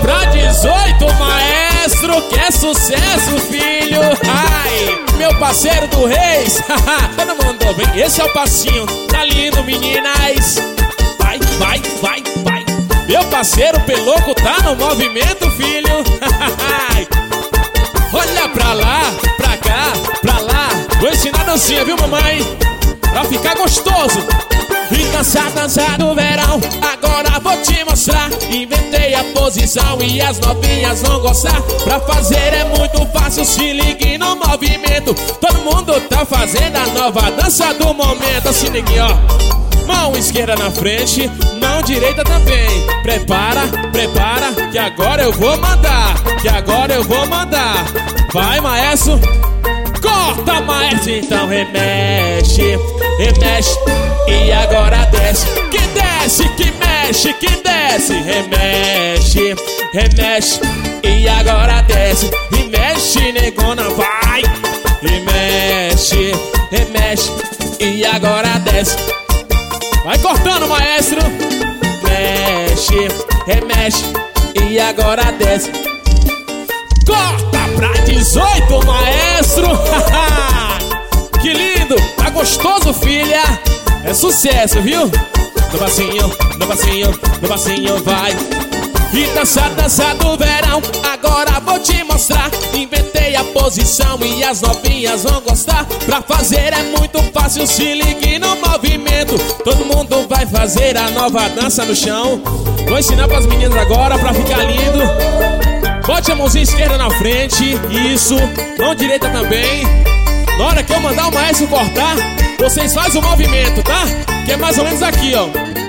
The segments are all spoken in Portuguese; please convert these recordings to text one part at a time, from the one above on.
pra 18, maestro, que é sucesso, filho. Ai, meu parceiro do Reis. Todo mundo vem, esse é o passinho. Tá lindo, meninas. Vai, vai, vai, vai. Meu parceiro Peloco tá no movimento, filho. Olha pra lá, pra cá, pra lá. Vou ensinar a dancinha, viu, mamãe? Pra ficar gostoso. E dançar do verão, agora vou te mostrar. Inventei a posição e as novinhas vão gostar. Pra fazer é muito fácil, se ligue no movimento. Todo mundo tá fazendo a nova dança do momento. Assim, neguinho, ó. Mão esquerda na frente, mão direita também. Prepara, prepara, que agora eu vou mandar. Que agora eu vou mandar. Vai, maestro. Corta, maestro, então remexe, remexe. E agora desce, que desce, que mexe, que desce. Remexe, remexe. E agora desce, e mexe, negona, vai. Remexe, remexe. E agora desce. Vai cortando, maestro. Mexe, remexe. E agora desce. Corta pra 18, maestro. Que lindo, tá gostoso, filha. É sucesso, viu? No passinho, no passinho, no passinho, vai. E dança do verão, agora vou te mostrar. Inventei a posição e as novinhas vão gostar. Pra fazer é muito fácil, se ligue no movimento. Todo mundo vai fazer a nova dança no chão. Vou ensinar pras meninas agora pra ficar lindo. Bote a mãozinha esquerda na frente, isso, mão direita também. Na hora que eu mandar o maestro cortar, vocês fazem o movimento, tá? Que é mais ou menos aqui, ó.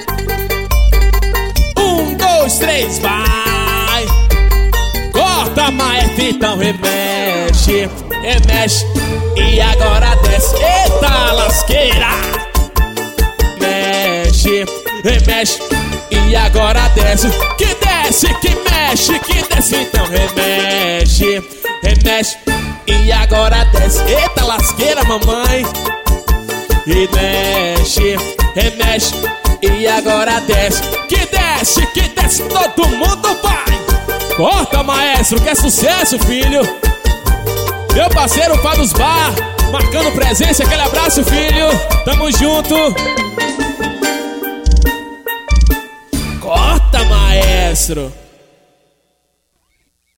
1, 2, 3, vai. Corta, maestro, então remexe, remexe. E agora desce, eita lasqueira. Mexe, remexe. E agora desce, que desce, que mexe, que desce. Então remexe, remexe. E agora desce, eita lasqueira, mamãe. E mexe, remexe. E agora desce, que desce, todo mundo vai. Corta, maestro, que é sucesso, filho. Meu parceiro Fábio Bar, marcando presença, aquele abraço, filho. Tamo junto. Corta, maestro.